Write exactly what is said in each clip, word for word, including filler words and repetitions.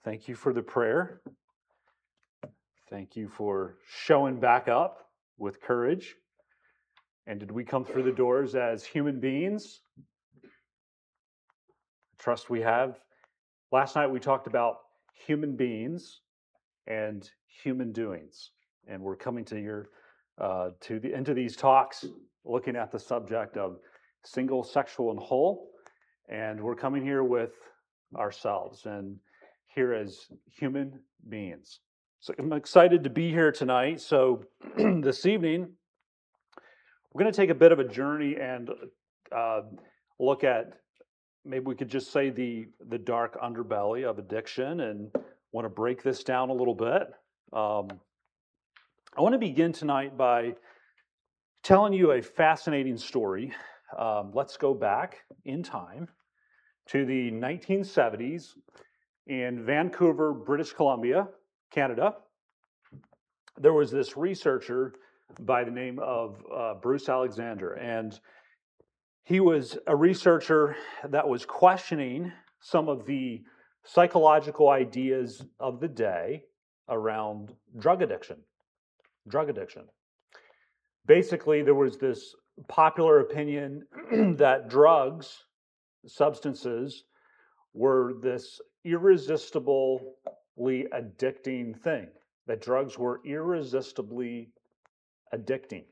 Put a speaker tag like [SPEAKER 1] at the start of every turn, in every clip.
[SPEAKER 1] Thank you for the prayer. Thank you for showing back up with courage. And did we come through the doors as human beings? I trust we have. Last night we talked about human beings and human doings. And we're coming to your uh, to the end of these talks looking at the subject of single, sexual, and whole. And we're coming here with ourselves and here as human beings. So I'm excited to be here tonight. So this evening, we're going to take a bit of a journey and uh, look at, maybe we could just say the, the dark underbelly of addiction, and want to break this down a little bit. Um, I want to begin tonight by telling you a fascinating story. Um, let's go back in time to the nineteen seventies in Vancouver, British Columbia, Canada. There was this researcher by the name of uh, Bruce Alexander, and he was a researcher that was questioning some of the psychological ideas of the day around drug addiction. Drug addiction. Basically, there was this popular opinion that drugs, substances, were this irresistibly addicting thing, that drugs were irresistibly addicting.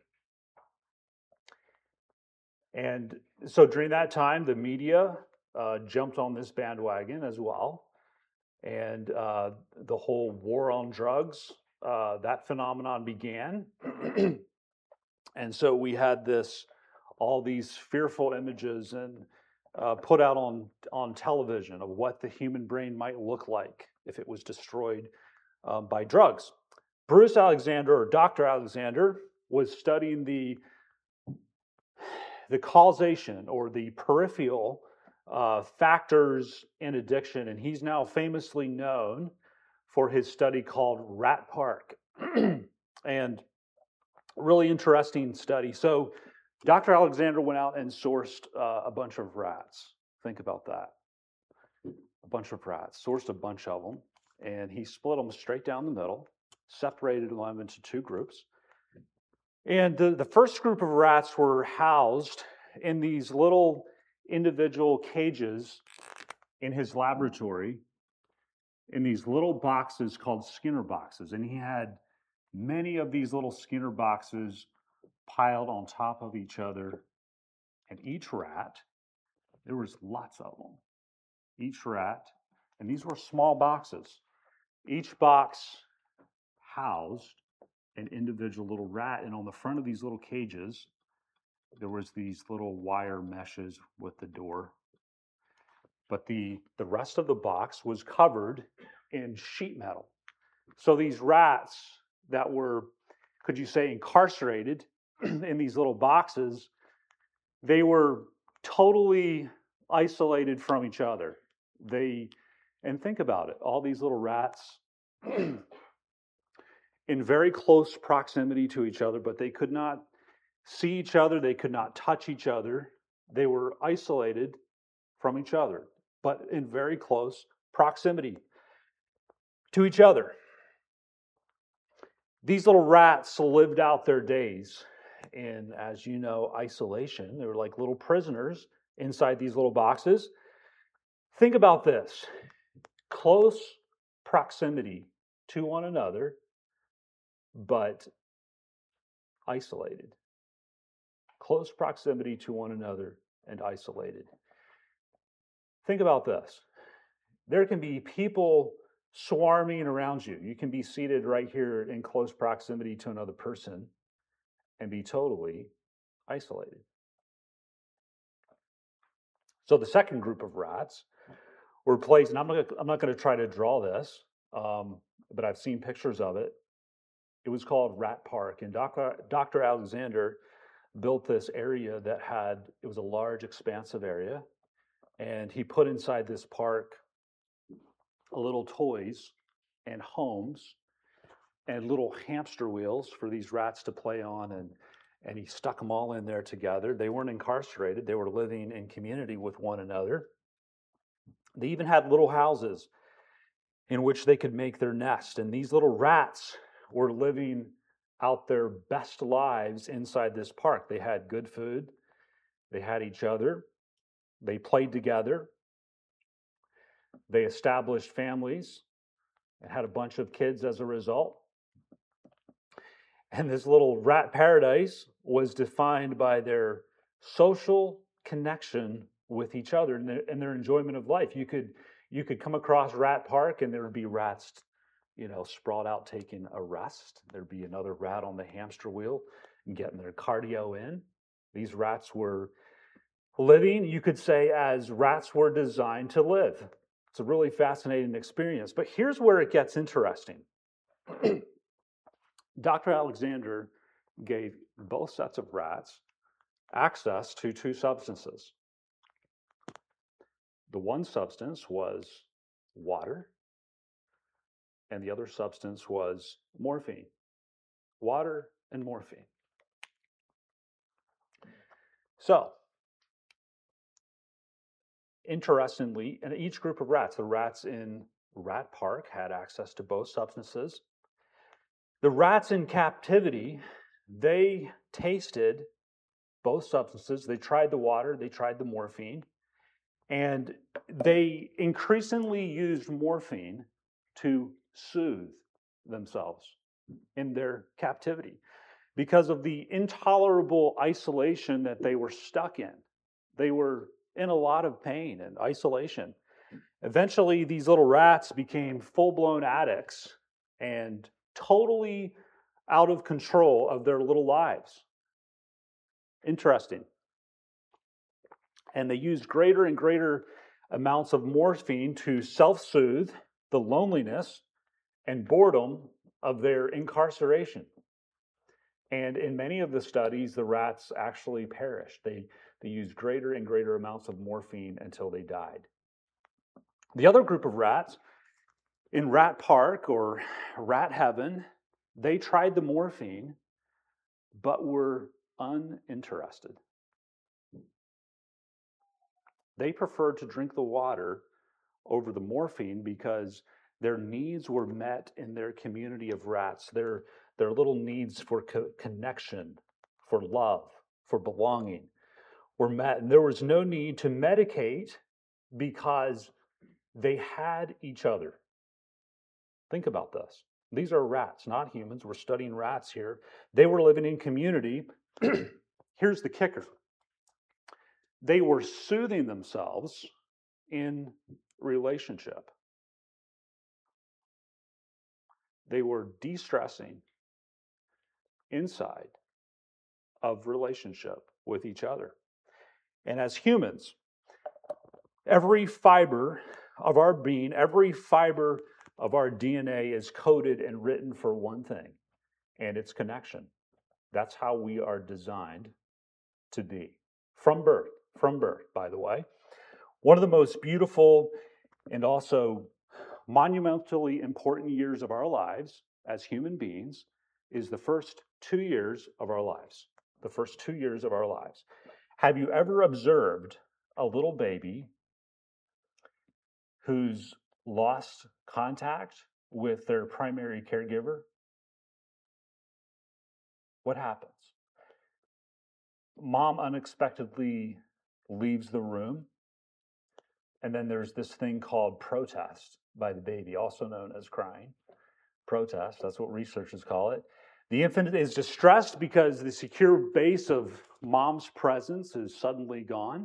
[SPEAKER 1] And so during that time, the media uh, jumped on this bandwagon as well. And uh, the whole war on drugs, uh, that phenomenon began. And so we had this, all these fearful images and uh, put out on, on television of what the human brain might look like if it was destroyed uh, by drugs. Bruce Alexander, or Doctor Alexander, was studying the, the causation or the peripheral uh, factors in addiction, and he's now famously known for his study called Rat Park. And really interesting study. So Doctor Alexander went out and sourced uh, a bunch of rats. Think about that. A bunch of rats, sourced a bunch of them, and he split them straight down the middle, separated them into two groups. And the, the first group of rats were housed in these little individual cages in his laboratory, in these little boxes called Skinner boxes. And he had many of these little Skinner boxes piled on top of each other. And each rat, there was lots of them. Each rat, and these were small boxes. Each box housed an individual little rat. And on the front of these little cages, there was these little wire meshes with the door. But the, the rest of the box was covered in sheet metal. So these rats that were, could you say, incarcerated in these little boxes, they were totally isolated from each other. They, and think about it, all these little rats in very close proximity to each other, but they could not see each other, they could not touch each other. They were isolated from each other, but in very close proximity to each other. These little rats lived out their days in, as you know, isolation. They were like little prisoners inside these little boxes. Think about this. Close proximity to one another, but isolated. Close proximity to one another and isolated. Think about this. There can be people swarming around you. You can be seated right here in close proximity to another person and be totally isolated. So the second group of rats were placed, and I'm not, I'm not going to try to draw this, um, but I've seen pictures of it. It was called Rat Park, and Doctor Doctor Alexander built this area that had, it was a large, expansive area, and he put inside this park little toys and homes and little hamster wheels for these rats to play on, and and he stuck them all in there together. They weren't incarcerated. They were living in community with one another. They even had little houses in which they could make their nest. And these little rats were living out their best lives inside this park. They had good food, they had each other, they played together, they established families, and had a bunch of kids as a result. And this little rat paradise was defined by their social connection with each other and their, and their enjoyment of life. You could you could come across Rat Park and there would be rats, you know, sprawled out taking a rest. There'd be another rat on the hamster wheel and getting their cardio in. These rats were living, you could say, as rats were designed to live. It's a really fascinating experience. But here's where it gets interesting. Doctor Alexander gave both sets of rats access to two substances. The one substance was water, and the other substance was morphine. Water and morphine. So, interestingly, in each group of rats, the rats in Rat Park had access to both substances. The rats in captivity, they tasted both substances. They tried the water, they tried the morphine, and they increasingly used morphine to soothe themselves in their captivity because of the intolerable isolation that they were stuck in. They were in a lot of pain and isolation. Eventually, these little rats became full-blown addicts and totally out of control of their little lives. Interesting. And they used greater and greater amounts of morphine to self-soothe the loneliness and boredom of their incarceration. And in many of the studies, the rats actually perished. They, they used greater and greater amounts of morphine until they died. The other group of rats in Rat Park or Rat Heaven, they tried the morphine, but were uninterested. They preferred to drink the water over the morphine because their needs were met in their community of rats. Their, their little needs for co- connection, for love, for belonging were met. And there was no need to medicate because they had each other. Think about this. These are rats, not humans. We're studying rats here. They were living in community. Here's the kicker. They were soothing themselves in relationship. They were de-stressing inside of relationship with each other. And as humans, every fiber of our being, every fiber of our D N A is coded and written for one thing, and it's connection. That's how we are designed to be. From birth, from birth, by the way. One of the most beautiful and also monumentally important years of our lives as human beings is the first two years of our lives. The first two years of our lives. Have you ever observed a little baby who's lost contact with their primary caregiver? What happens? Mom unexpectedly leaves the room, and then there's this thing called protest by the baby, also known as crying. Protest, that's what researchers call it. The infant is distressed because the secure base of mom's presence is suddenly gone.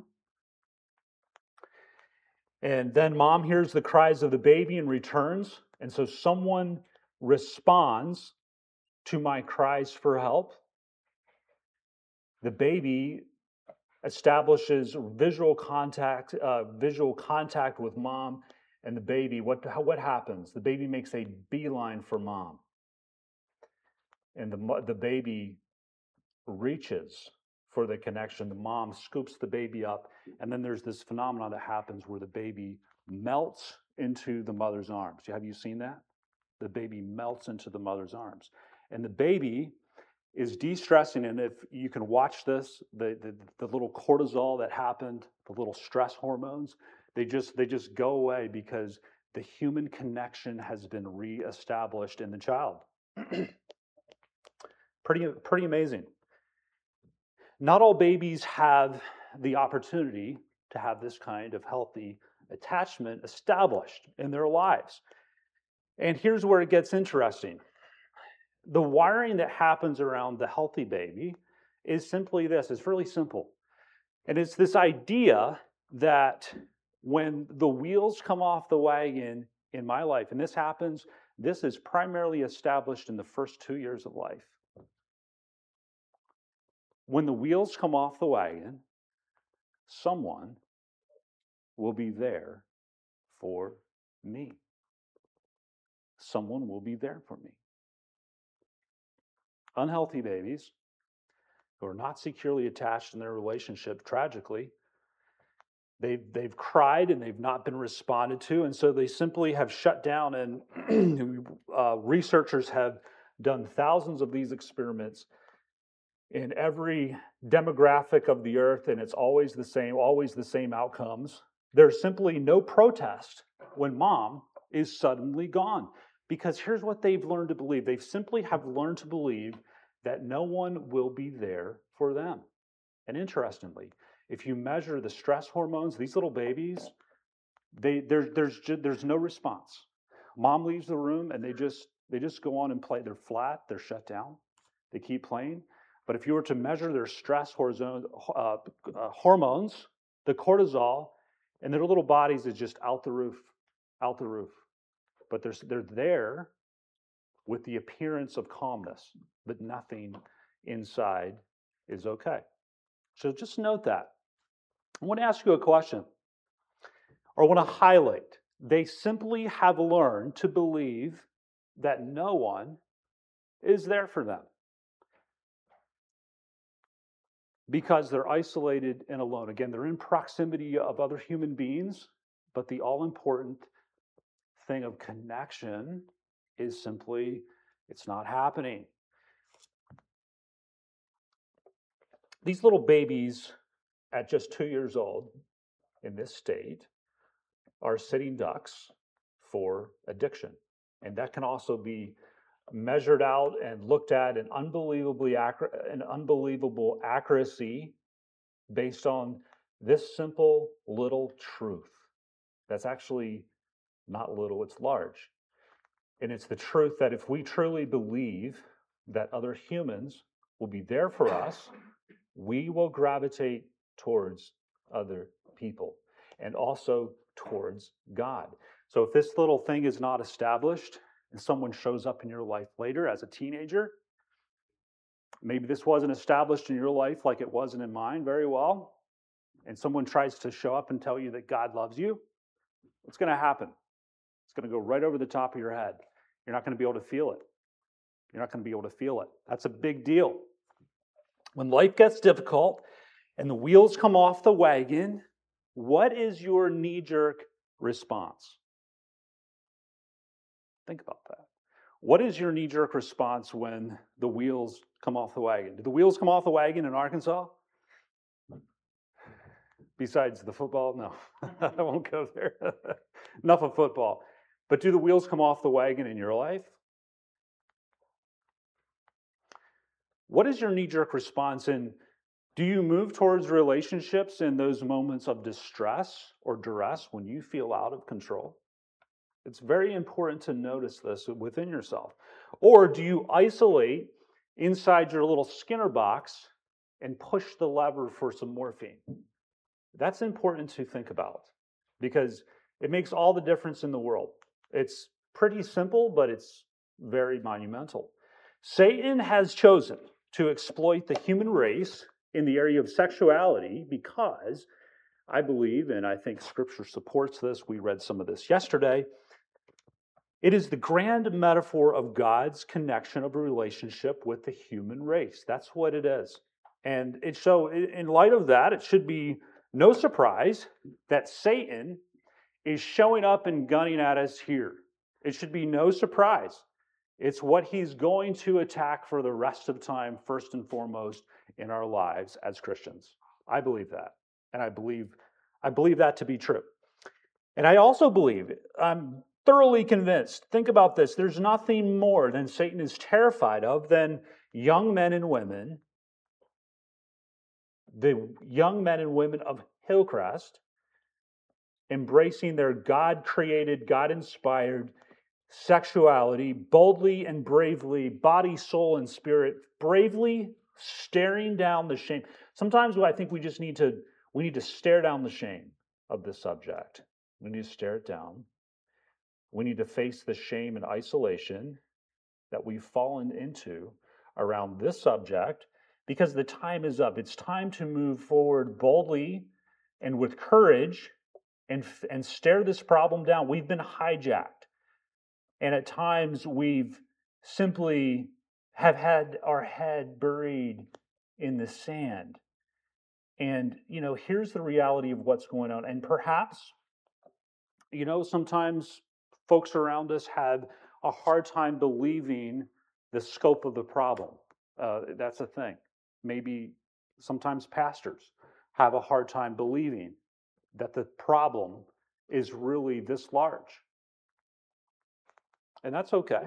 [SPEAKER 1] And then mom hears the cries of the baby and returns. And so someone responds to my cries for help. The baby establishes visual contact, uh, visual contact with mom and the baby. What, what happens? The baby makes a beeline for mom. And the, the baby reaches for the connection. The mom scoops the baby up. And then there's this phenomenon that happens where the baby melts into the mother's arms. Have you seen that? The baby melts into the mother's arms. And the baby is de-stressing. And if you can watch this, the, the, the little cortisol that happened, the little stress hormones, they just, they just go away because the human connection has been reestablished in the child. pretty, pretty amazing. Not all babies have the opportunity to have this kind of healthy attachment established in their lives. And here's where it gets interesting. The wiring that happens around the healthy baby is simply this. It's really simple. And it's this idea that when the wheels come off the wagon in my life, and this happens, this is primarily established in the first two years of life. When the wheels come off the wagon, someone will be there for me. Someone will be there for me. Unhealthy babies who are not securely attached in their relationship, tragically, they've, they've cried and they've not been responded to, and so they simply have shut down. And uh, researchers have done thousands of these experiments in every demographic of the earth, and it's always the same, always the same outcomes. There's simply no protest when mom is suddenly gone. Because here's what they've learned to believe. They simply have learned to believe that no one will be there for them. And interestingly, if you measure the stress hormones, these little babies, they there's there's there's no response. Mom leaves the room and they just they just go on and play. They're flat, they're shut down, they keep playing. But if you were to measure their stress hormone, uh, uh, hormones, the cortisol, and their little bodies is just out the roof, out the roof. But they're, they're there with the appearance of calmness, but nothing inside is okay. So just note that. I want to ask you a question, or I want to highlight. They simply have learned to believe that no one is there for them because they're isolated and alone. Again, they're in proximity of other human beings, but the all-important thing of connection is simply, it's not happening. These little babies at just two years old in this state are sitting ducks for addiction. And that can also be measured out and looked at in unbelievably accurate, an unbelievable accuracy based on this simple little truth. That's actually not little, it's large. And it's the truth that if we truly believe that other humans will be there for us, we will gravitate towards other people and also towards God. So if this little thing is not established and someone shows up in your life later as a teenager, maybe this wasn't established in your life like it wasn't in mine very well, and someone tries to show up and tell you that God loves you, what's going to happen? It's going to go right over the top of your head. You're not going to be able to feel it. You're not going to be able to feel it. That's a big deal. When life gets difficult and the wheels come off the wagon, what is your knee-jerk response? Think about that. What is your knee-jerk response when the wheels come off the wagon? Do the wheels come off the wagon in Arkansas? Besides the football? No, I won't go there. Enough of football. But do the wheels come off the wagon in your life? What is your knee-jerk response? And do you move towards relationships in those moments of distress or duress when you feel out of control? It's very important to notice this within yourself. Or do you isolate inside your little Skinner box and push the lever for some morphine? That's important to think about because it makes all the difference in the world. It's pretty simple, but it's very monumental. Satan has chosen to exploit the human race in the area of sexuality because I believe, and I think Scripture supports this, we read some of this yesterday, it is the grand metaphor of God's connection of a relationship with the human race. That's what it is. And it so in light of that, it should be no surprise that Satan is showing up and gunning at us here. It should be no surprise. It's what he's going to attack for the rest of time, first and foremost, in our lives as Christians. I believe that. And I believe I believe that to be true. And I also believe, I'm thoroughly convinced. Think about this. There's nothing more than Satan is terrified of than young men and women, the young men and women of Hillcrest, embracing their God-created, God-inspired sexuality boldly and bravely, body, soul, and spirit, bravely staring down the shame. Sometimes I think we just need to, we need to stare down the shame of this subject. We need to stare it down. We need to face the shame and isolation that we've fallen into around this subject, because the time is up. It's time to move forward boldly and with courage and, and stare this problem down. We've been hijacked. And at times we've simply have had our head buried in the sand. And, you know, here's the reality of what's going on. And perhaps, you know, sometimes folks around us have a hard time believing the scope of the problem. Uh, that's a thing. Maybe sometimes pastors have a hard time believing that the problem is really this large. And that's okay.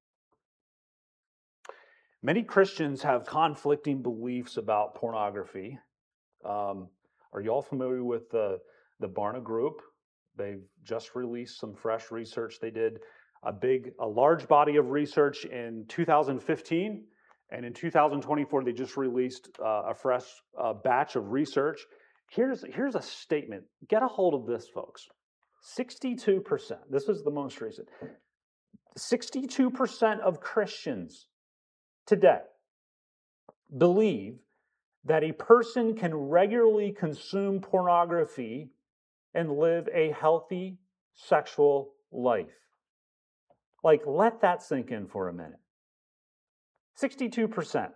[SPEAKER 1] Many Christians have conflicting beliefs about pornography. Um, are you all familiar with the, the Barna Group? They've just released some fresh research. They did a big, a large body of research in two thousand fifteen, and in two thousand twenty-four, they just released uh, a fresh uh, batch of research. Here's, here's a statement. Get a hold of this, folks. sixty-two percent, this is the most recent, sixty-two percent of Christians today believe that a person can regularly consume pornography and live a healthy sexual life. Like, let that sink in for a minute. sixty-two percent.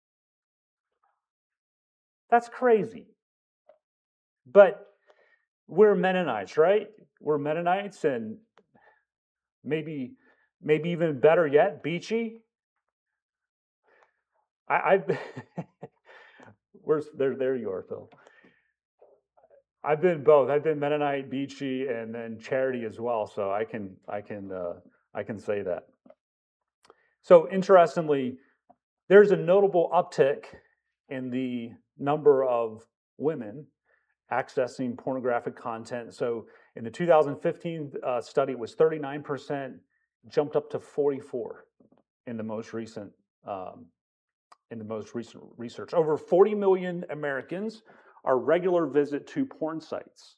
[SPEAKER 1] That's crazy. But we're Mennonites, right? We're Mennonites, and maybe, maybe even better yet, Beachy. I, I've where's there? There you are, Phil. I've been both. I've been Mennonite, Beachy, and then Charity as well. So I can, I can, uh, I can say that. So interestingly, there's a notable uptick in the number of women accessing pornographic content. So in the two thousand fifteen uh, study, it was thirty-nine percent, jumped up to forty-four in the most recent um, in the most recent research. Over forty million Americans are regular visit to porn sites.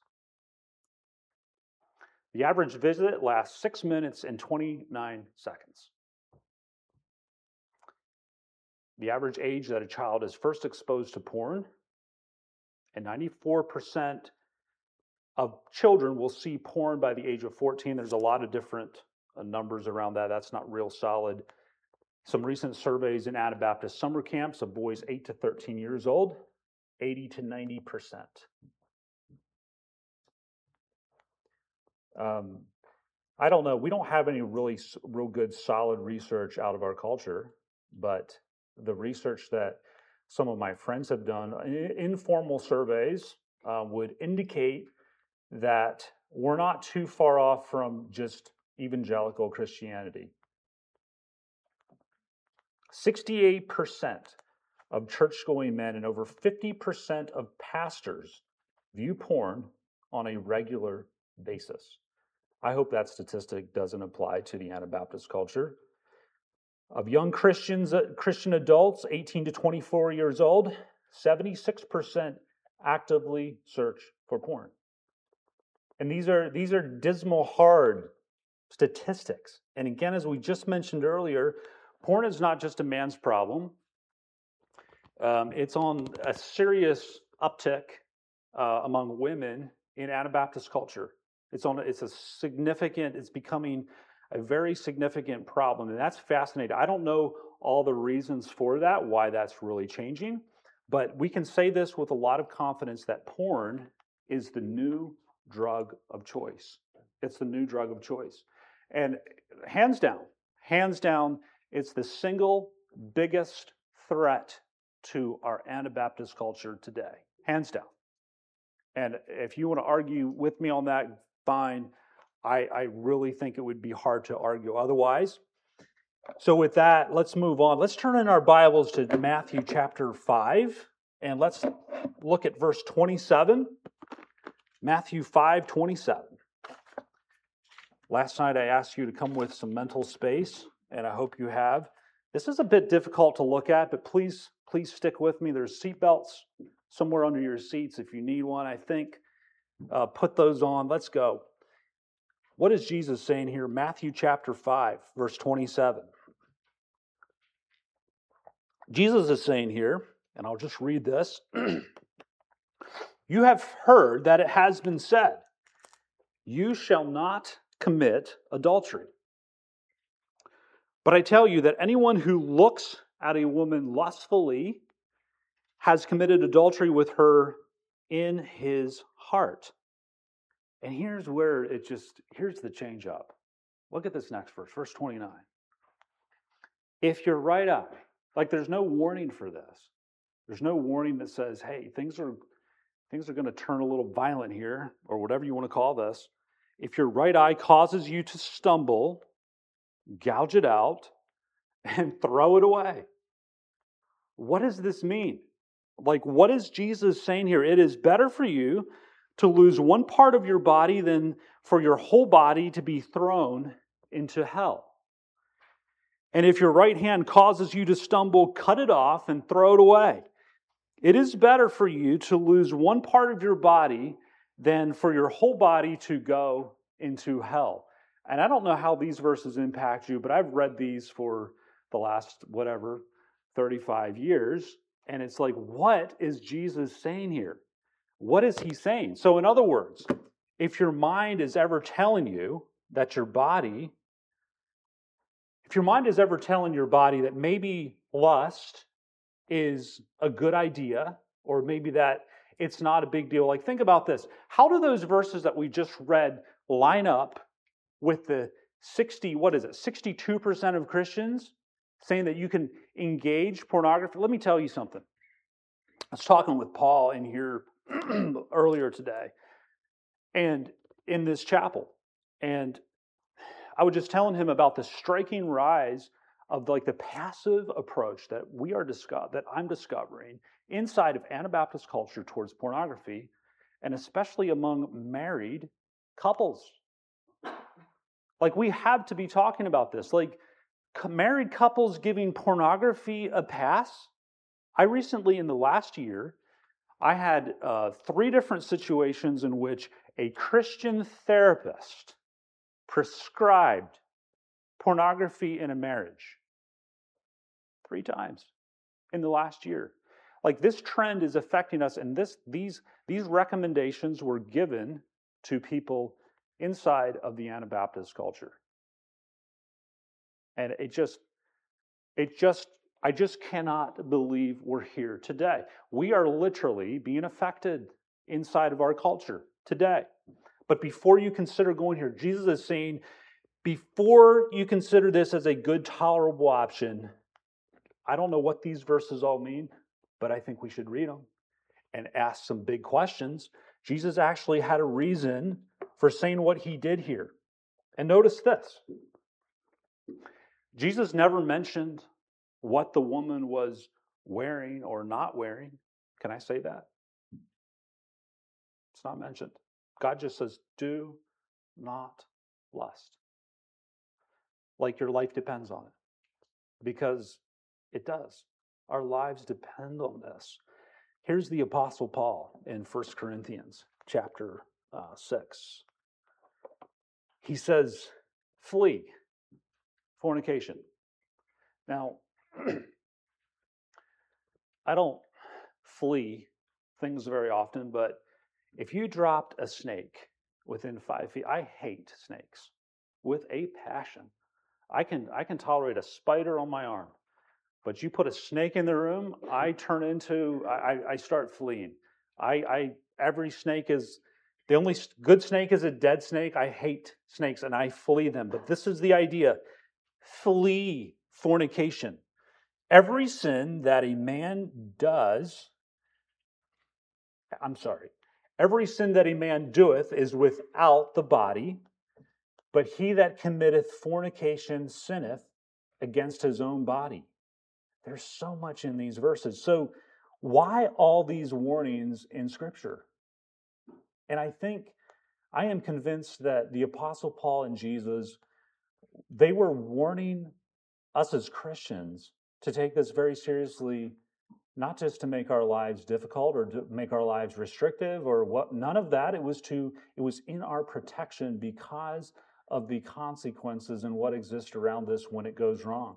[SPEAKER 1] The average visit lasts six minutes and twenty-nine seconds. The average age that a child is first exposed to porn, and ninety-four percent of children will see porn by the age of fourteen. There's a lot of different uh, numbers around that. That's not real solid. Some recent surveys in Anabaptist summer camps of boys eight to thirteen years old, eighty to ninety percent. Um, I don't know. We don't have any really real good solid research out of our culture, but the research that some of my friends have done, informal surveys, uh, would indicate that we're not too far off from just evangelical Christianity. sixty-eight percent of church-going men and over fifty percent of pastors view porn on a regular basis. I hope that statistic doesn't apply to the Anabaptist culture. Of young Christians, uh, Christian adults, eighteen to twenty-four years old, seventy-six percent actively search for porn. And these are, these are dismal, hard statistics. And again, as we just mentioned earlier, porn is not just a man's problem. Um, it's on a serious uptick uh, among women in Anabaptist culture. It's on. It's a significant. It's becoming a very significant problem, and that's fascinating. I don't know all the reasons for that, why that's really changing, but we can say this with a lot of confidence that porn is the new drug of choice. It's the new drug of choice, and hands down, hands down, it's the single biggest threat to our Anabaptist culture today, hands down. And if you want to argue with me on that, fine. I, I really think it would be hard to argue otherwise. So with that, let's move on. Let's turn in our Bibles to Matthew chapter five, and let's look at verse twenty-seven. Matthew five, twenty-seven. Last night I asked you to come with some mental space, and I hope you have. This is a bit difficult to look at, but please, please stick with me. There's seatbelts somewhere under your seats if you need one, I think. Uh, put those on. Let's go. What is Jesus saying here? Matthew chapter five, verse twenty-seven. Jesus is saying here, and I'll just read this. You have heard that it has been said, you shall not commit adultery. But I tell you that anyone who looks at a woman lustfully has committed adultery with her in his heart. And here's where it just, here's the change up. Look at this next verse, verse twenty-nine. If your right eye, like there's no warning for this. There's no warning that says, hey, things are things are going to turn a little violent here, or whatever you want to call this. If your right eye causes you to stumble, gouge it out and throw it away. What does this mean? Like, what is Jesus saying here? It is better for you to lose one part of your body than for your whole body to be thrown into hell. And if your right hand causes you to stumble, cut it off and throw it away. It is better for you to lose one part of your body than for your whole body to go into hell. And I don't know how these verses impact you, but I've read these for the last, whatever, thirty-five years. And it's like, what is Jesus saying here? What is he saying? So in other words, if your mind is ever telling you that your body, if your mind is ever telling your body that maybe lust is a good idea, or maybe that it's not a big deal, like think about this. How do those verses that we just read line up with the sixty, what is it, sixty-two percent of Christians saying that you can engage pornography? Let me tell you something. I was talking with Paul in here earlier today, and in this chapel, and I was just telling him about the striking rise of like the passive approach that we are discover that I'm discovering inside of Anabaptist culture towards pornography, and especially among married couples. Like, we have to be talking about this. Like, married couples giving pornography a pass. I recently, in the last year, I had uh, three different situations in which a Christian therapist prescribed pornography in a marriage. Three times in the last year. Like, this trend is affecting us, and this these these recommendations were given to people inside of the Anabaptist culture. And it just, it just, I just cannot believe we're here today. We are literally being affected inside of our culture today. But before you consider going here, Jesus is saying, before you consider this as a good, tolerable option, I don't know what these verses all mean, but I think we should read them and ask some big questions. Jesus actually had a reason for saying what he did here. And notice this. Jesus never mentioned what the woman was wearing or not wearing. Can I say that? It's not mentioned. God just says, do not lust. Like your life depends on it. Because it does. Our lives depend on this. Here's the Apostle Paul in First Corinthians chapter uh, six. He says, flee fornication. Now, I don't flee things very often, but if you dropped a snake within five feet, I hate snakes with a passion. I can I can tolerate a spider on my arm, but you put a snake in the room, I turn into I, I start fleeing. I, I every snake is the only good snake is a dead snake. I hate snakes and I flee them. But this is the idea: flee fornication. Every sin that a man does, I'm sorry, every sin that a man doeth is without the body, But he that committeth fornication sinneth against his own body. There's so much in these verses. So why all these warnings in Scripture? And I think, I am convinced that the Apostle Paul and Jesus, they were warning us as Christians to take this very seriously, not just to make our lives difficult or to make our lives restrictive or what, none of that. It was to, it was in our protection because of the consequences and what exists around this when it goes wrong.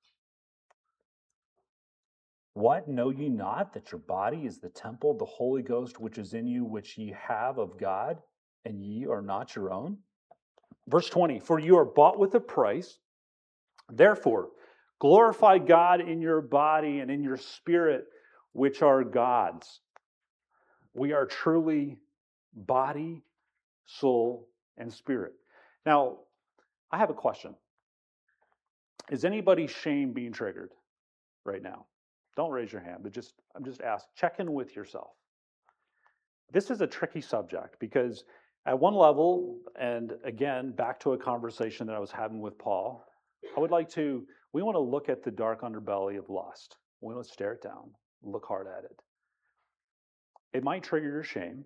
[SPEAKER 1] What, know ye not that your body is the temple of the Holy Ghost which is in you, which ye have of God, and ye are not your own? Verse twenty, for you are bought with a price, therefore glorify God in your body and in your spirit, which are God's. We are truly body, soul, and spirit. Now, I have a question. Is anybody's shame being triggered right now? Don't raise your hand, but just I'm just asking. Check in with yourself. This is a tricky subject because at one level, and again, back to a conversation that I was having with Paul, I would like to, we want to look at the dark underbelly of lust. We want to stare it down, look hard at it. It might trigger your shame.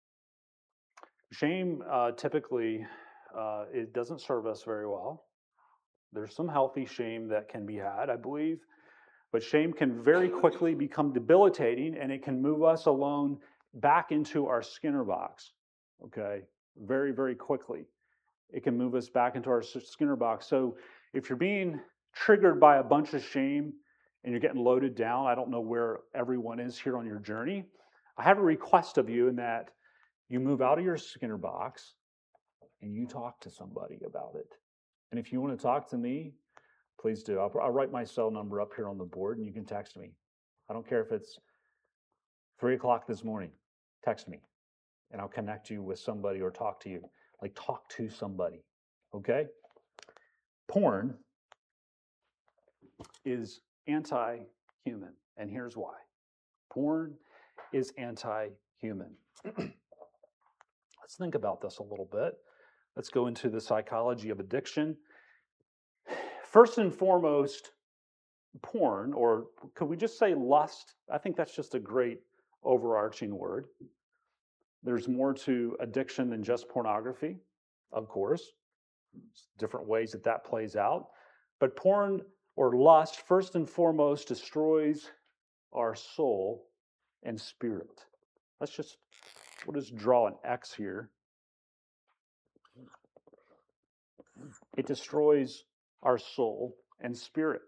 [SPEAKER 1] Shame, uh, typically, uh, it doesn't serve us very well. There's some healthy shame that can be had, I believe. But shame can very quickly become debilitating, and it can move us alone back into our Skinner box, okay? Very, very quickly. It can move us back into our Skinner box. So if you're being triggered by a bunch of shame and you're getting loaded down, I don't know where everyone is here on your journey, I have a request of you in that you move out of your Skinner box and you talk to somebody about it. And if you want to talk to me, please do. I'll, I'll write my cell number up here on the board and you can text me. I don't care if it's three o'clock this morning. Text me and I'll connect you with somebody or talk to you. Like talk to somebody, okay? Porn is anti-human, and here's why. Porn is anti-human. Let's think about this a little bit. Let's go into the psychology of addiction. First and foremost, porn, or could we just say lust? I think that's just a great overarching word. There's more to addiction than just pornography, of course. There's different ways that that plays out. But porn or lust, first and foremost, destroys our soul and spirit. Let's just, we'll just draw an X here. It destroys our soul and spirit.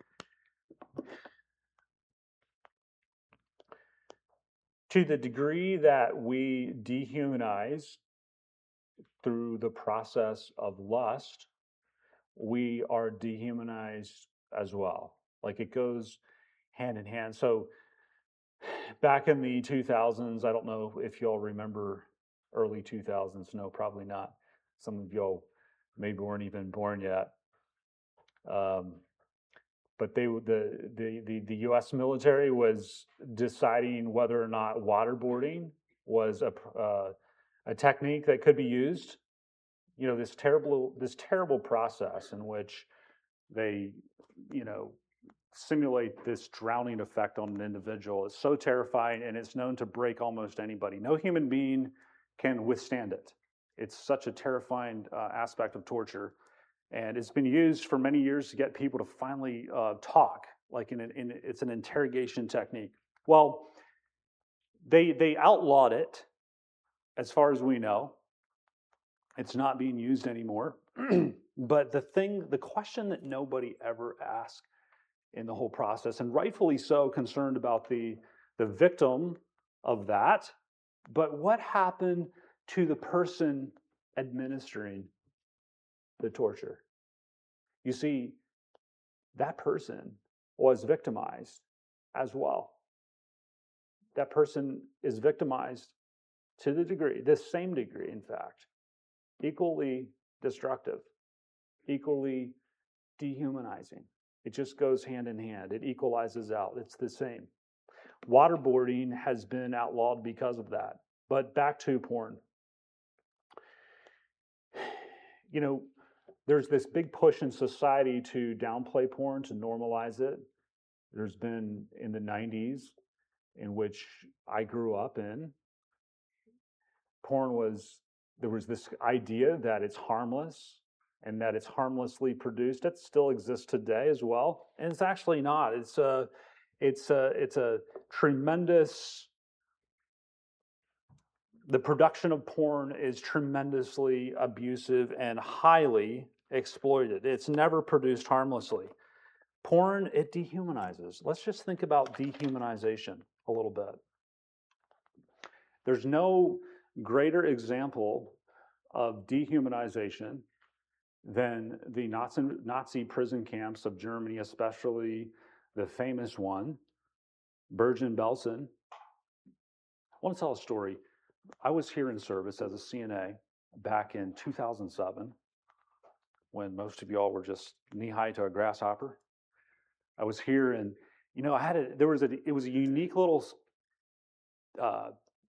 [SPEAKER 1] To the degree that we dehumanize through the process of lust, we are dehumanized as well. Like it goes hand in hand. So back in the two thousands, I don't know if y'all remember early two thousands. No, probably not. Some of y'all maybe weren't even born yet. Um, but they the, the the the U S military was deciding whether or not waterboarding was a uh, a technique that could be used. You know, this terrible this terrible process in which they, you know, simulate this drowning effect on an individual. It's so terrifying, and it's known to break almost anybody. No human being can withstand it. It's such a terrifying uh, aspect of torture. And it's been used for many years to get people to finally uh, talk, like in, an, in it's an interrogation technique. Well, they they outlawed it, as far as we know. It's not being used anymore. But the thing, the question that nobody ever asked in the whole process, and rightfully so, concerned about the the victim of that, but what happened to the person administering the torture? You see, that person was victimized as well. That person is victimized to the degree, the same degree, in fact, equally destructive, equally dehumanizing. It just goes hand in hand. It equalizes out. It's the same. Waterboarding has been outlawed because of that. But back to porn. you know, there's this big push in society to downplay porn, to normalize it. There's been in the nineties, in which I grew up in, porn was, there was this idea that it's harmless and that it's harmlessly produced. It still exists today as well, and it's actually not. It's a, it's a, it's a tremendous. The production of porn is tremendously abusive and highly exploited. It's never produced harmlessly. Porn, it dehumanizes. Let's just think about dehumanization a little bit. There's no greater example of dehumanization than the Nazi, Nazi prison camps of Germany, especially the famous one, Bergen-Belsen. I want to tell a story. I was here in service as a C N A back in two thousand seven, when most of y'all were just knee-high to a grasshopper. I was here, and you know, I had a, there was a, it was a unique little, uh,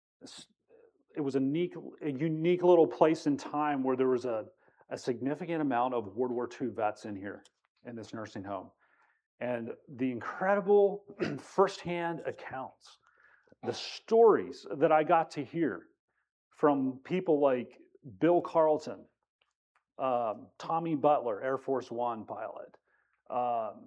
[SPEAKER 1] it was a unique, a unique little place in time where there was a, a significant amount of World War Two vets in here, in this nursing home. And the incredible firsthand accounts, the stories that I got to hear from people like Bill Carlton, um, Tommy Butler, Air Force One pilot, um,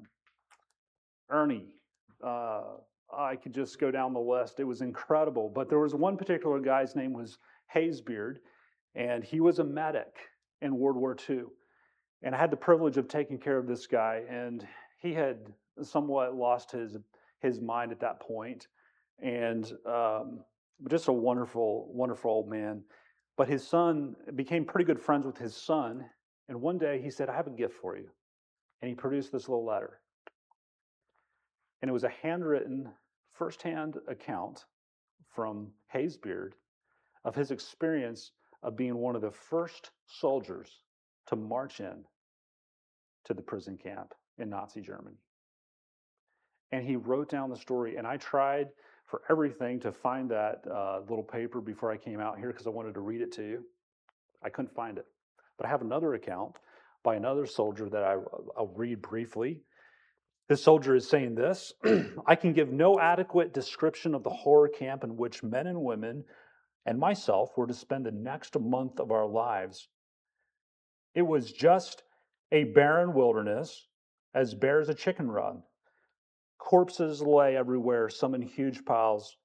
[SPEAKER 1] Ernie, uh, I could just go down the list. It was incredible. But there was one particular guy's name was Haysbeard, and he was a medic in World War Two. And I had the privilege of taking care of this guy, and he had somewhat lost his his mind at that point. And um, just a wonderful, wonderful old man. But his son became pretty good friends with his son. And one day he said, I have a gift for you. And he produced this little letter. And it was a handwritten, firsthand account from Haysbeard of his experience of being one of the first soldiers to march in to the prison camp in Nazi Germany. And he wrote down the story, and I tried for everything to find that uh, little paper before I came out here because I wanted to read it to you. I couldn't find it. But I have another account by another soldier that I, I'll read briefly. This soldier is saying this: I can give no adequate description of the horror camp in which men and women and myself were to spend the next month of our lives. It was just a barren wilderness, as bare as a chicken run. Corpses lay everywhere, some in huge piles.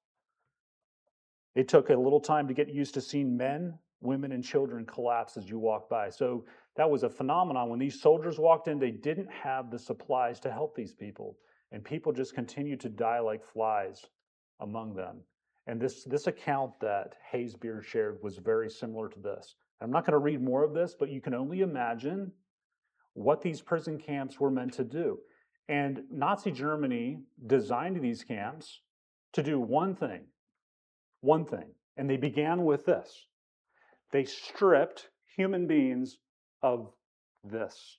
[SPEAKER 1] It took a little time to get used to seeing men, women, and children collapse as you walk by. So that was a phenomenon. When these soldiers walked in, they didn't have the supplies to help these people. And people just continued to die like flies among them. And this, this account that Haysbeard shared was very similar to this. I'm not going to read more of this, but you can only imagine what these prison camps were meant to do. And Nazi Germany designed these camps to do one thing, one thing. And they began with this. They stripped human beings of this.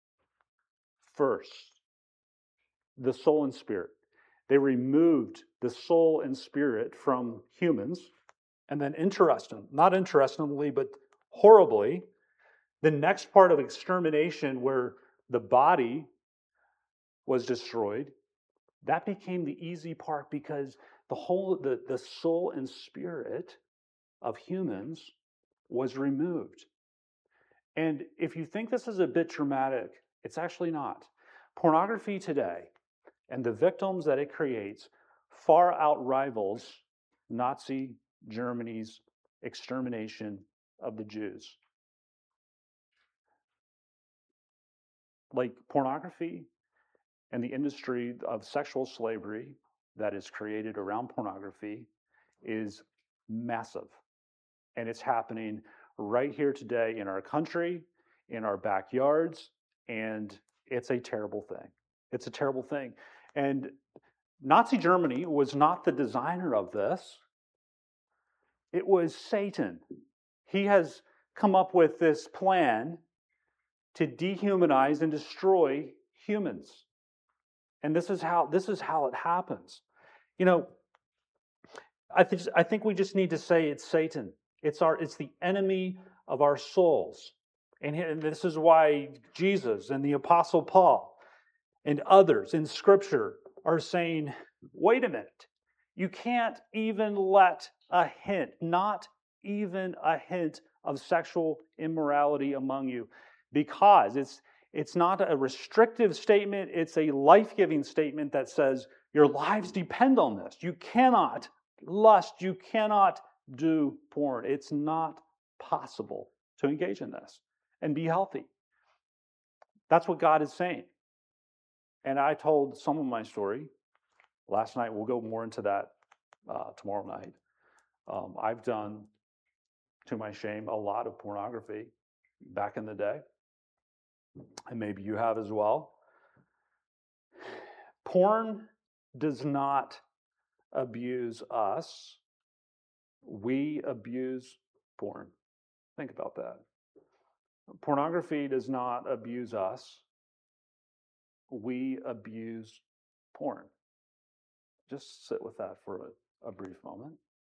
[SPEAKER 1] First, the soul and spirit. They removed the soul and spirit from humans. And then interesting, not interestingly, but horribly, the next part of extermination where the body was destroyed, that became the easy part because the whole, the, the soul and spirit of humans was removed. And if you think this is a bit dramatic, it's actually not. Pornography today and the victims that it creates far outrivals Nazi Germany's extermination of the Jews. Like pornography and the industry of sexual slavery that is created around pornography is massive. And it's happening right here today in our country, in our backyards, and it's a terrible thing. It's a terrible thing. And Nazi Germany was not the designer of this. It was Satan. He has come up with this plan to dehumanize and destroy humans. And this is how this is how it happens. You know, I think I think we just need to say it's Satan. It's our it's the enemy of our souls. And, and this is why Jesus and the Apostle Paul and others in Scripture are saying, wait a minute, you can't even let a hint, not even a hint of sexual immorality among you, because it's it's not a restrictive statement, it's a life-giving statement that says your lives depend on this. You cannot lust, you cannot do porn. It's not possible to engage in this and be healthy. That's what God is saying. And I told some of my story last night. We'll go more into that uh, tomorrow night. Um, I've done, to my shame, a lot of pornography back in the day. And maybe you have as well. Porn does not abuse us. We abuse porn. Think about that. Pornography does not abuse us. We abuse porn. Just sit with that for a, a brief moment.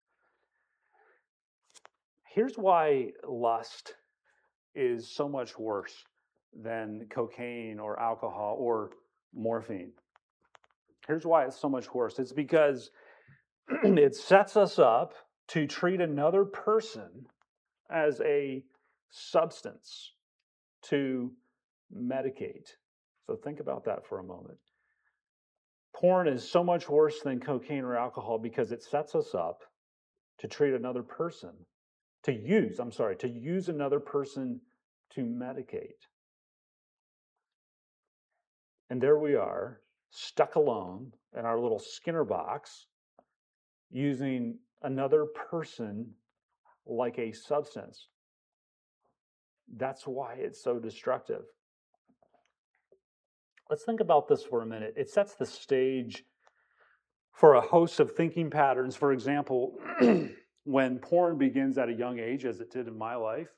[SPEAKER 1] Here's why lust is so much worse than cocaine or alcohol or morphine. Here's why it's so much worse. It's because it sets us up to treat another person as a substance to medicate. So think about that for a moment. Porn is so much worse than cocaine or alcohol because it sets us up to treat another person, to use, I'm sorry, to use another person to medicate. And there we are, stuck alone in our little Skinner box, using another person like a substance. That's why it's so destructive. Let's think about this for a minute. It sets the stage for a host of thinking patterns. For example, when porn begins at a young age, as it did in my life,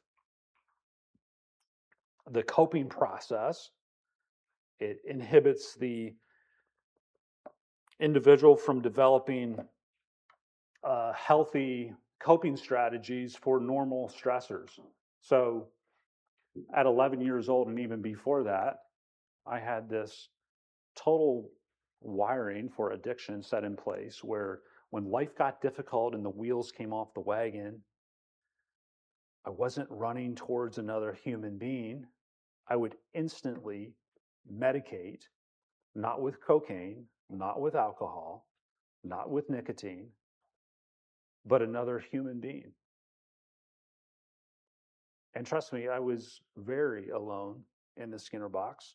[SPEAKER 1] the coping process, it inhibits the individual from developing uh, healthy coping strategies for normal stressors. So at eleven years old and even before that, I had this total wiring for addiction set in place where when life got difficult and the wheels came off the wagon, I wasn't running towards another human being. I would instantly medicate, not with cocaine, not with alcohol, not with nicotine, but another human being. And trust me, I was very alone in the Skinner box.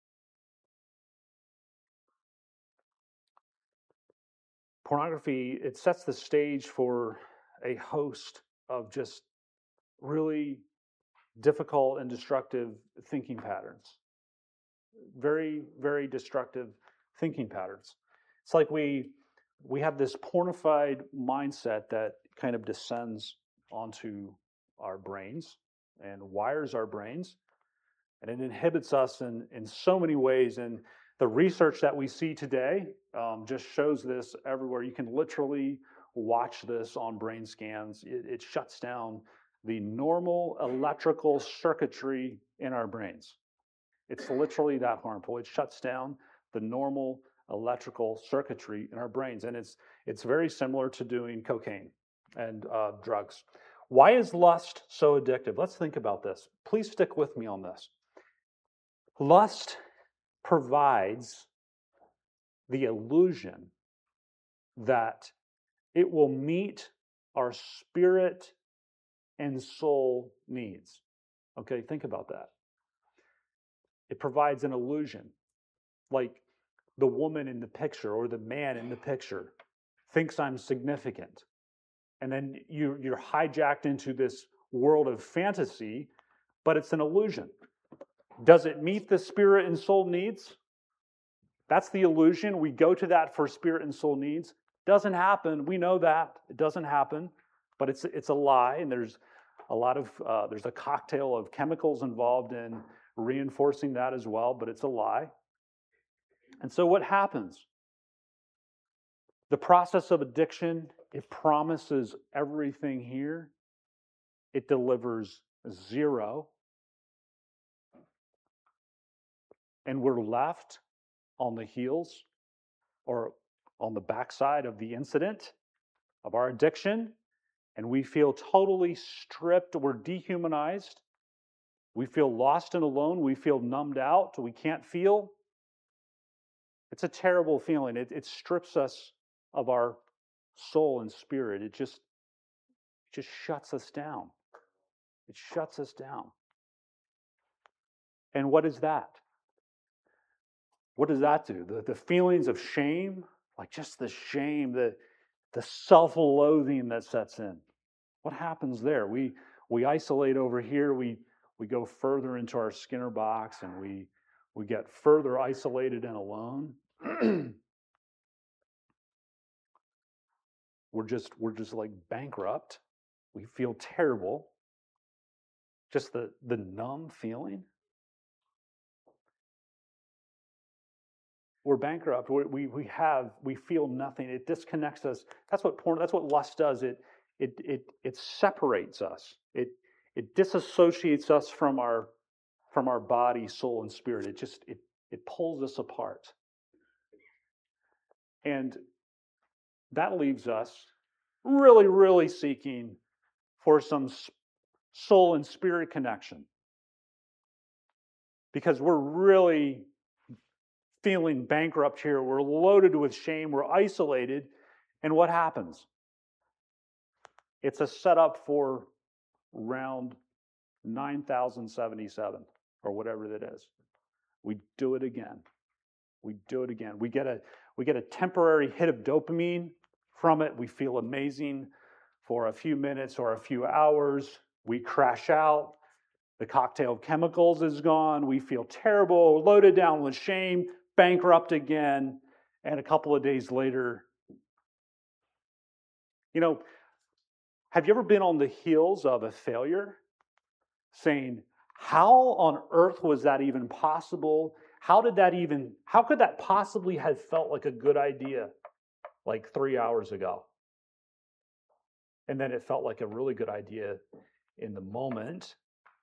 [SPEAKER 1] Pornography, it sets the stage for a host of just really difficult and destructive thinking patterns. Very, very destructive thinking patterns. It's like we we have this pornified mindset that kind of descends onto our brains and wires our brains, and it inhibits us in, in so many ways. And the research that we see today um, just shows this everywhere. You can literally watch this on brain scans. It, it shuts down the normal electrical circuitry in our brains. It's literally that harmful. It shuts down the normal electrical circuitry in our brains. And it's it's very similar to doing cocaine and uh, drugs. Why is lust so addictive? Let's think about this. Please stick with me on this. Lust provides the illusion that it will meet our spirit and soul needs. Okay, think about that. It provides an illusion. Like the woman in the picture or the man in the picture thinks I'm significant. And then you, you're hijacked into this world of fantasy, but it's an illusion. Does it meet the spirit and soul needs? That's the illusion. We go to that for spirit and soul needs. Doesn't happen. We know that. It doesn't happen. But it's it's a lie, and there's a lot of, uh, there's a cocktail of chemicals involved in reinforcing that as well, but it's a lie. And so what happens? The process of addiction, it promises everything here. It delivers zero. And we're left on the heels or on the backside of the incident of our addiction, and we feel totally stripped, we're dehumanized, we feel lost and alone, we feel numbed out, we can't feel. It's a terrible feeling. It, it strips us of our soul and spirit. It just, it just shuts us down. It shuts us down. And what is that? What does that do? The, the feelings of shame, like just the shame, the, the self-loathing that sets in. What happens there? We we isolate over here. We we go further into our Skinner box, and we we get further isolated and alone. we're just we're just like bankrupt. We feel terrible. Just the the numb feeling. We're bankrupt. We, we we have we feel nothing. It disconnects us. That's what porn. That's what lust does. It it it it separates us. It it disassociates us from our from our body, soul, and spirit. It just it it pulls us apart, and that leaves us really really seeking for some soul and spirit connection, because we're really feeling bankrupt here. We're loaded with shame. We're isolated. And what happens? It's a setup for round nine thousand seventy-seven or whatever that is. We do it again. We do it again. We get a we get a temporary hit of dopamine from it. We feel amazing for a few minutes or a few hours. We crash out. The cocktail of chemicals is gone. We feel terrible, loaded down with shame, bankrupt again, and a couple of days later, you know, have you ever been on the heels of a failure saying, how on earth was that even possible? How did that even, how could that possibly have felt like a good idea like three hours ago? And then it felt like a really good idea in the moment.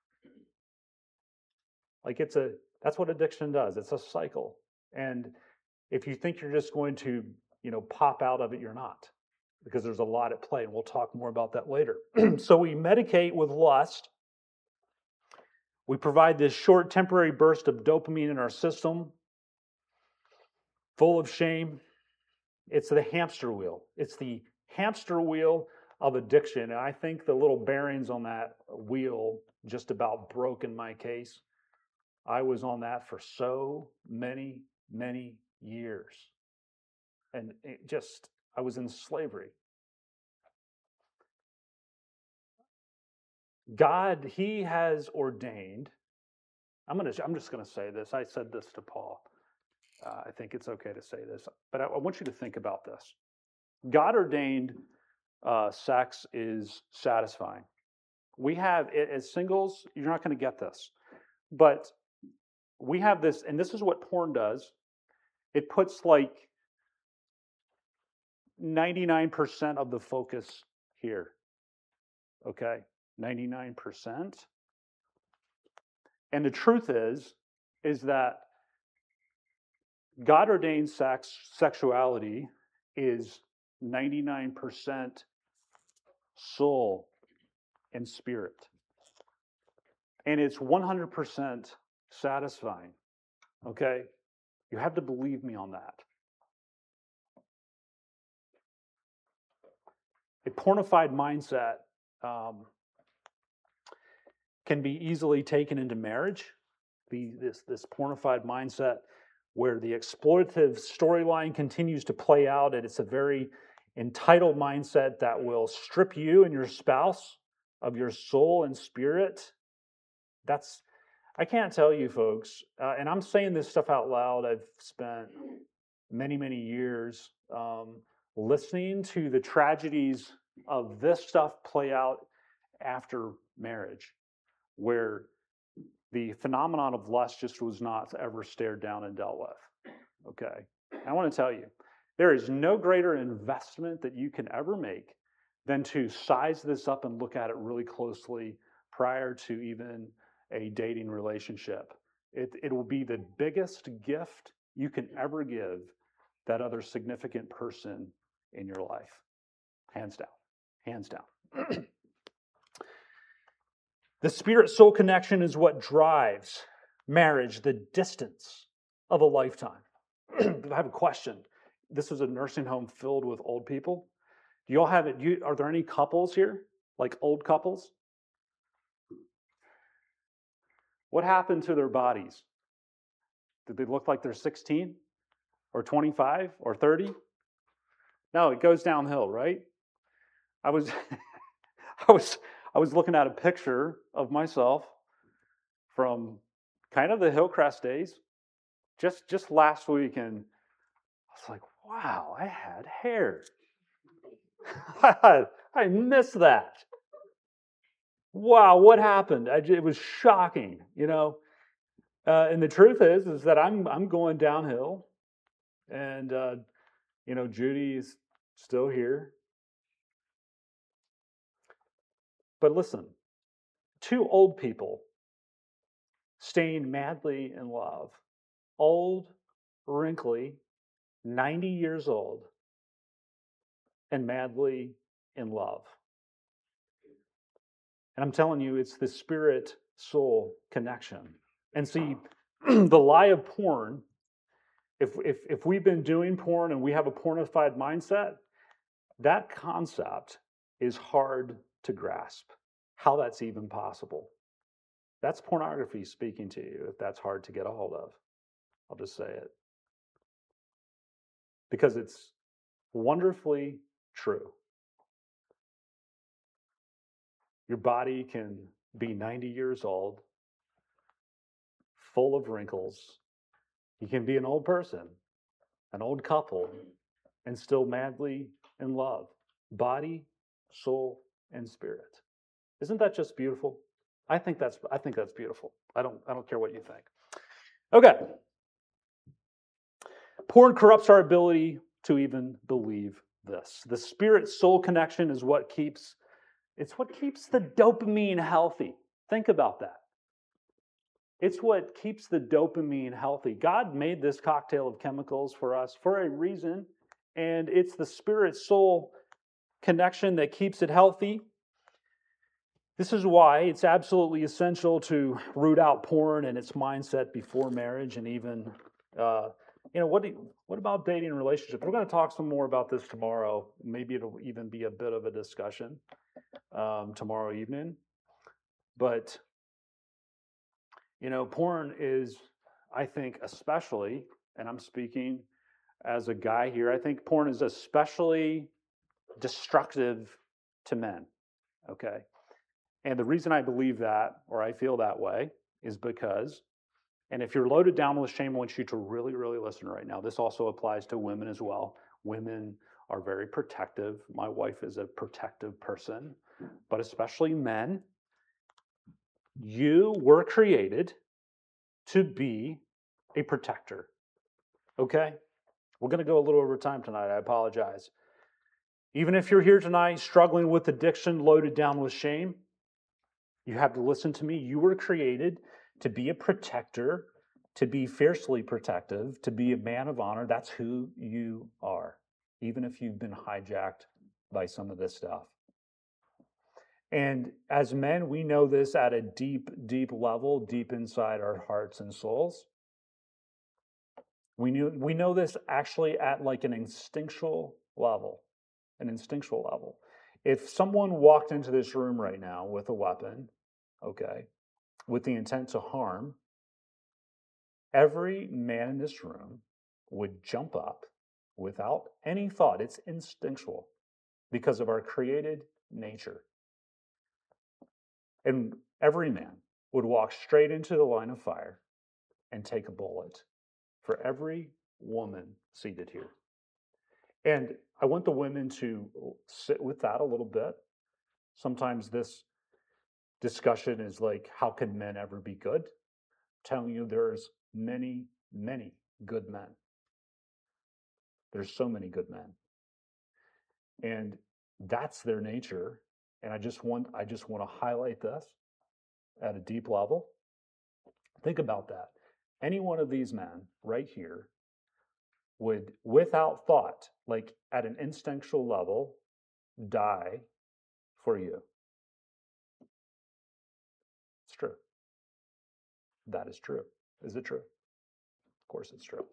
[SPEAKER 1] Like it's a, that's what addiction does. It's a cycle. And if you think you're just going to, you know, pop out of it, you're not, because there's a lot at play, and we'll talk more about that later. So we medicate with lust. We provide this short temporary burst of dopamine in our system, full of shame. It's the hamster wheel. It's the hamster wheel of addiction. And I think the little bearings on that wheel just about broke in my case. I was on that for so many, many years. And it just, I was in slavery. God, He has ordained, I'm gonna, I'm just going to say this. I said this to Paul. Uh, I think it's okay to say this, but I, I want you to think about this. God ordained uh, sex is satisfying. We have, as singles, you're not going to get this, but we have this, and this is what porn does. It puts like ninety-nine percent of the focus here, okay? ninety-nine percent. And the truth is, is that God ordained sex, sexuality is ninety-nine percent soul and spirit. And it's one hundred percent satisfying, okay? You have to believe me on that. A pornified mindset um, can be easily taken into marriage. The, this, this pornified mindset where the exploitative storyline continues to play out, and it's a very entitled mindset that will strip you and your spouse of your soul and spirit. That's, I can't tell you folks, uh, and I'm saying this stuff out loud. I've spent many, many years um, listening to the tragedies of this stuff play out after marriage, where the phenomenon of lust just was not ever stared down and dealt with. Okay, I want to tell you, there is no greater investment that you can ever make than to size this up and look at it really closely prior to even a dating relationship. It, it will be the biggest gift you can ever give that other significant person in your life. Hands down. Hands down. The spirit-soul connection is what drives marriage the distance of a lifetime. I have a question. This is a nursing home filled with old people. Do you all have it? Do you, are there any couples here? Like old couples? What happened to their bodies? Did they look like they're sixteen or twenty-five or thirty? No, it goes downhill, right? I was I was I was looking at a picture of myself from kind of the Hillcrest days just just last week, and I was like, wow, I had hair. I missed that. Wow, what happened? I, it was shocking, you know. Uh, and the truth is, is that I'm I'm going downhill, and uh, you know, Judy is still here. But listen, two old people staying madly in love, old, wrinkly, ninety years old, and madly in love. And I'm telling you, it's the spirit-soul connection. And see, the lie of porn, if, if, if we've been doing porn and we have a pornified mindset, that concept is hard to grasp, how that's even possible. That's pornography speaking to you, if that's hard to get a hold of. I'll just say it. Because it's wonderfully true. Your body can be ninety years old, full of wrinkles. You can be an old person, an old couple, and still madly in love. Body, soul, and spirit. Isn't that just beautiful? I think that's I think that's beautiful. I don't I don't care what you think. Okay. Porn corrupts our ability to even believe this. The spirit-soul connection is what keeps it's what keeps the dopamine healthy. Think about that. It's what keeps the dopamine healthy. God made this cocktail of chemicals for us for a reason, and it's the spirit-soul connection that keeps it healthy. This is why it's absolutely essential to root out porn and its mindset before marriage, and even, uh, you know, what do you, what about dating and relationships? We're going to talk some more about this tomorrow. Maybe it'll even be a bit of a discussion um, tomorrow evening. But, you know, porn is, I think, especially, and I'm speaking as a guy here, I think porn is especially destructive to men, okay? And the reason I believe that, or I feel that way, is because, and if you're loaded down with shame, I want you to really, really listen right now. This also applies to women as well. Women are very protective. My wife is a protective person, but especially men. You were created to be a protector, okay? We're going to go a little over time tonight. I apologize. Even if you're here tonight struggling with addiction, loaded down with shame, you have to listen to me. You were created to be a protector, to be fiercely protective, to be a man of honor. That's who you are, even if you've been hijacked by some of this stuff. And as men, we know this at a deep, deep level, deep inside our hearts and souls. We knew, we know this actually at like an instinctual level, an instinctual level. If someone walked into this room right now with a weapon, okay, with the intent to harm, every man in this room would jump up without any thought. It's instinctual because of our created nature. And every man would walk straight into the line of fire and take a bullet for every woman seated here. And I want the women to sit with that a little bit. Sometimes this discussion is like, how can men ever be good? I'm telling you, there's many, many good men. There's so many good men. And that's their nature. And I just want I just want to highlight this at a deep level. Think about that. Any one of these men right here would, without thought, like at an instinctual level, die for you. It's true. That is true. Is it true? Of course it's true.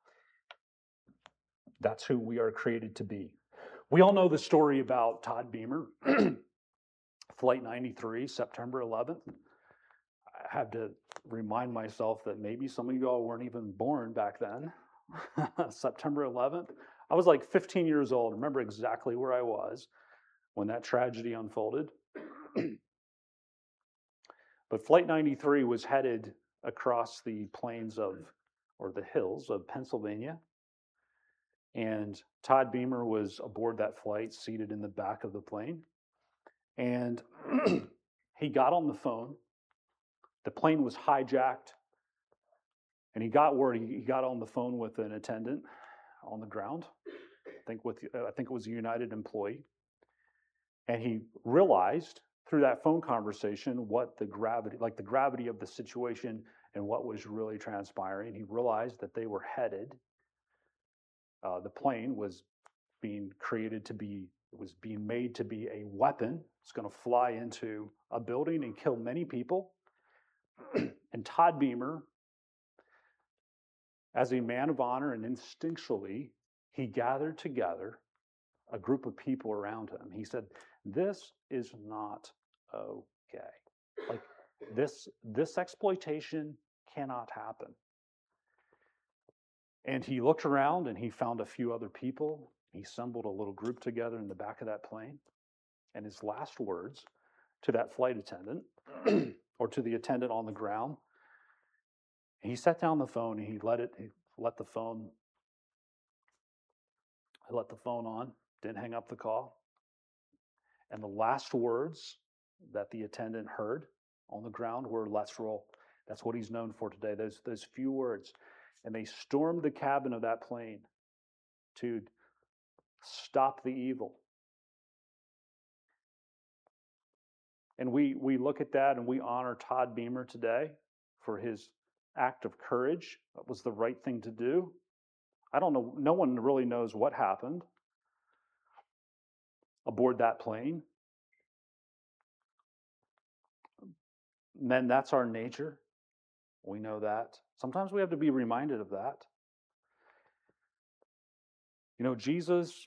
[SPEAKER 1] That's who we are created to be. We all know the story about Todd Beamer, Flight ninety-three, September eleventh. I have to remind myself that maybe some of you all weren't even born back then. September eleventh. I was like fifteen years old. I remember exactly where I was when that tragedy unfolded. But Flight ninety-three was headed across the plains of, or the hills of Pennsylvania. And Todd Beamer was aboard that flight, seated in the back of the plane. And he got on the phone. The plane was hijacked. And he got word, he got on the phone with an attendant on the ground. I think with I think it was a United employee. And he realized through that phone conversation what the gravity, like the gravity of the situation and what was really transpiring. He realized that they were headed, uh, the plane was being created to be, it was being made to be a weapon. It's going to fly into a building and kill many people. And Todd Beamer, as a man of honor and instinctually, he gathered together a group of people around him. He said, this is not okay. Like this, this exploitation cannot happen. And he looked around and he found a few other people. He assembled a little group together in the back of that plane. And his last words to that flight attendant or to the attendant on the ground, he set down the phone and he let it, he let the phone, he let the phone on, didn't hang up the call. And the last words that the attendant heard on the ground were, let's roll. That's what he's known for today, those, those few words. And they stormed the cabin of that plane to stop the evil. And we, we look at that and we honor Todd Beamer today for his act of courage. That was the right thing to do. I don't know, no one really knows what happened aboard that plane. Men, that's our nature. We know that. Sometimes we have to be reminded of that. You know, Jesus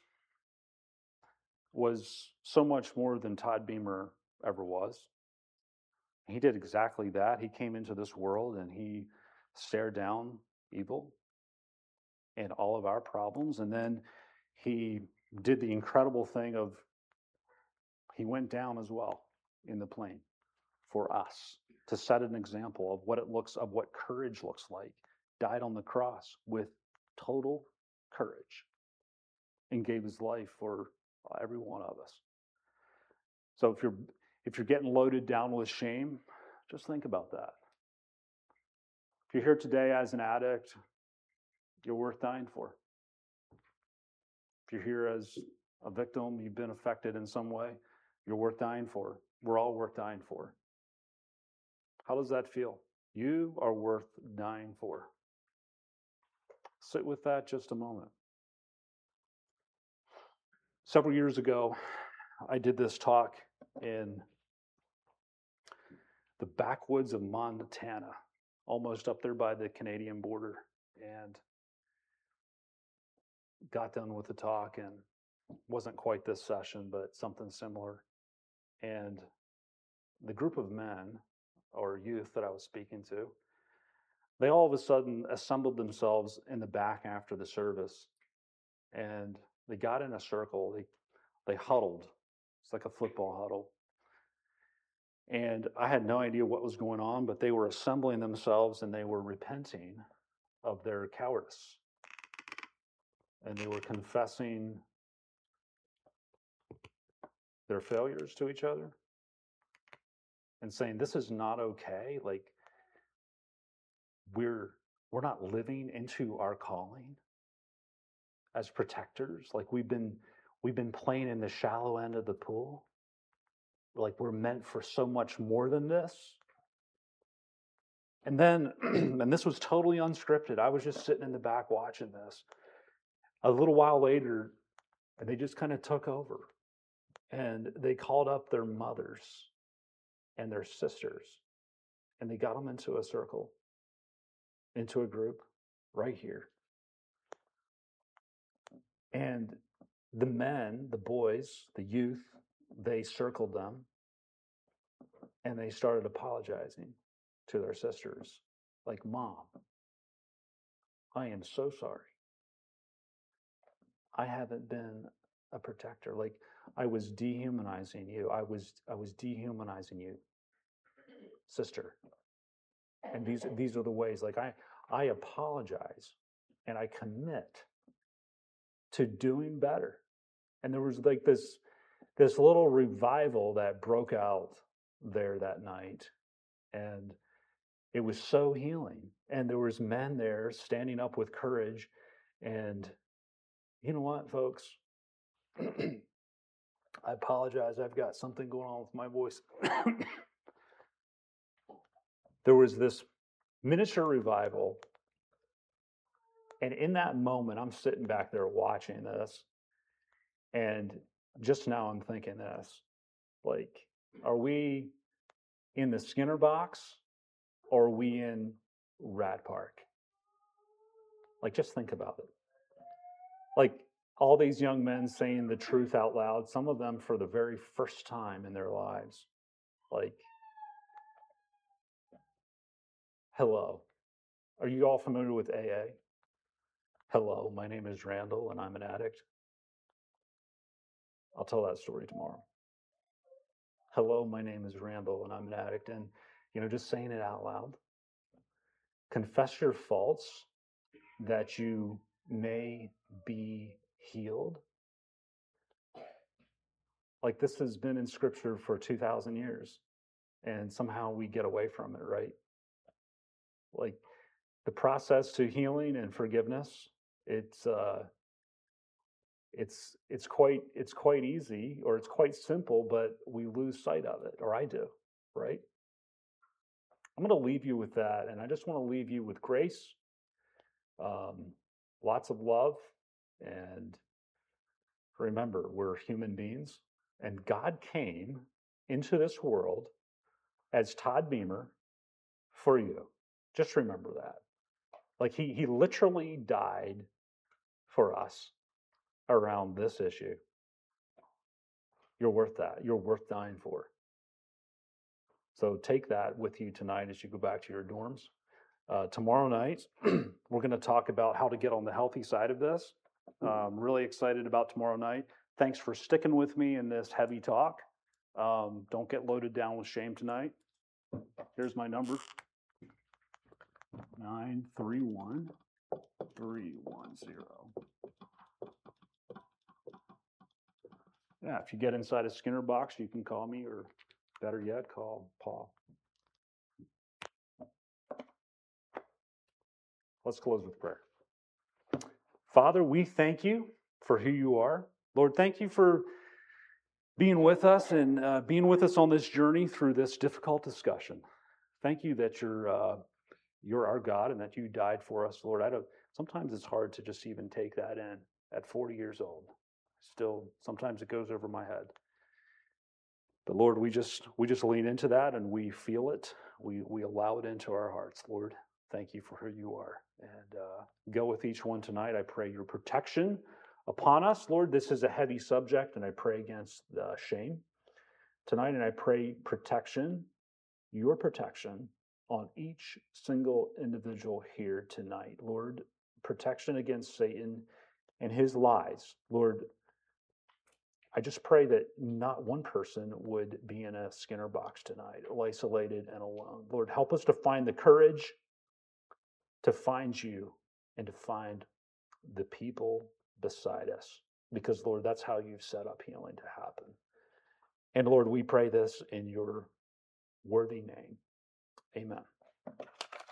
[SPEAKER 1] was so much more than Todd Beamer ever was. He did exactly that. He came into this world and he stared down evil and all of our problems. And then he did the incredible thing of, he went down as well in the plane for us to set an example of what it looks, of what courage looks like. Died on the cross with total courage and gave his life for every one of us. So if you're if you're getting loaded down with shame, just think about that. If you're here today as an addict, you're worth dying for. If you're here as a victim, you've been affected in some way, you're worth dying for. We're all worth dying for. How does that feel? You are worth dying for. Sit with that just a moment. Several years ago, I did this talk in the backwoods of Montana, almost up there by the Canadian border, and got done with the talk, and wasn't quite this session, but something similar. And the group of men or youth that I was speaking to, they all of a sudden assembled themselves in the back after the service, and they got in a circle. They they huddled. It's like a football huddle. And I had no idea what was going on, but they were assembling themselves and they were repenting of their cowardice. And they were confessing their failures to each other and saying, this is not okay. Like, we're we're not living into our calling as protectors. Like we've been we've been playing in the shallow end of the pool. Like we're meant for so much more than this. And then, and this was totally unscripted. I was just sitting in the back watching this. A little while later, and they just kind of took over. And they called up their mothers and their sisters. And they got them into a circle, into a group right here. And the men, the boys, the youth, they circled them. And they started apologizing to their sisters. Like, Mom, I am so sorry. I haven't been a protector. Like, I was dehumanizing you. I was I was dehumanizing you, sister. And these these are the ways. Like, I I apologize and I commit to doing better. And there was like this this little revival that broke out there that night. And it was so healing. And there was men there standing up with courage. And you know what, folks? I apologize. I've got something going on with my voice. There was this miniature revival. And in that moment, I'm sitting back there watching this. And just now I'm thinking this. Like, are we in the Skinner box or are we in Rat Park? Like, just think about it. Like, all these young men saying the truth out loud, some of them for the very first time in their lives. Like, hello. Are you all familiar with A A? Hello, my name is Randall and I'm an addict. I'll tell that story tomorrow. Hello, my name is Randall and I'm an addict. And, you know, just saying it out loud. Confess your faults that you may be healed. Like, this has been in Scripture for two thousand years, and somehow we get away from it, right? Like, the process to healing and forgiveness, it's uh, it's it's quite it's quite easy, or it's quite simple, but we lose sight of it, or I do, right? I'm going to leave you with that, and I just want to leave you with grace, um, lots of love, and remember, we're human beings. And God came into this world as Todd Beamer for you. Just remember that. Like, he, he literally died for us around this issue. You're worth that. You're worth dying for. So take that with you tonight as you go back to your dorms. Uh, tomorrow night, we're going to talk about how to get on the healthy side of this. I'm really excited about tomorrow night. Thanks for sticking with me in this heavy talk. Um, don't get loaded down with shame tonight. Here's my number. nine three one, three one zero. Yeah, if you get inside a Skinner box, you can call me, or better yet, call Paul. Let's close with prayer. Father, we thank you for who you are. Lord, thank you for being with us and uh, being with us on this journey through this difficult discussion. Thank you that you're uh, you're our God and that you died for us, Lord. I don't. Sometimes it's hard to just even take that in at forty years old. Still, sometimes it goes over my head. But Lord, we just we just lean into that and we feel it. We we allow it into our hearts, Lord. Thank you for who you are. And uh, go with each one tonight. I pray your protection upon us, Lord. This is a heavy subject, and I pray against uh, shame tonight. And I pray protection, your protection, on each single individual here tonight. Lord, protection against Satan and his lies. Lord, I just pray that not one person would be in a Skinner box tonight, isolated and alone. Lord, help us to find the courage to find you and to find the people beside us. Because, Lord, that's how you've set up healing to happen. And, Lord, we pray this in your worthy name. Amen.